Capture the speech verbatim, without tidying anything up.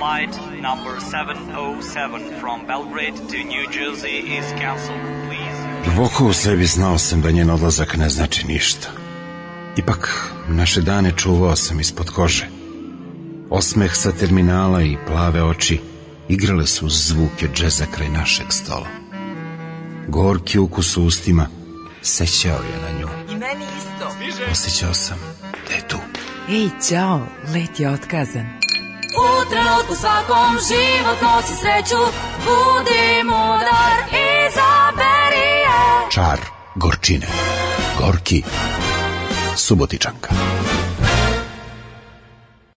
Flight number seven oh seven from Belgrade to New Jersey is cancelled, please. Duboko u sebi znao sam da njen odlazak ne znači ništa. Ipak, naše dane čuvao sam ispod kože. Osmeh sa terminala i plave oči igrale su uz zvuke džeza kraj našeg stola. Gorki ukus u ustima sećao je na nju. I meni isto. Osjećao sam da je tu. Ej, čao, let je otkazan. U trenutku svakom život nosi sreću, budi mudar, izaberi je. Čar gorčine. Gorki Subotičanka.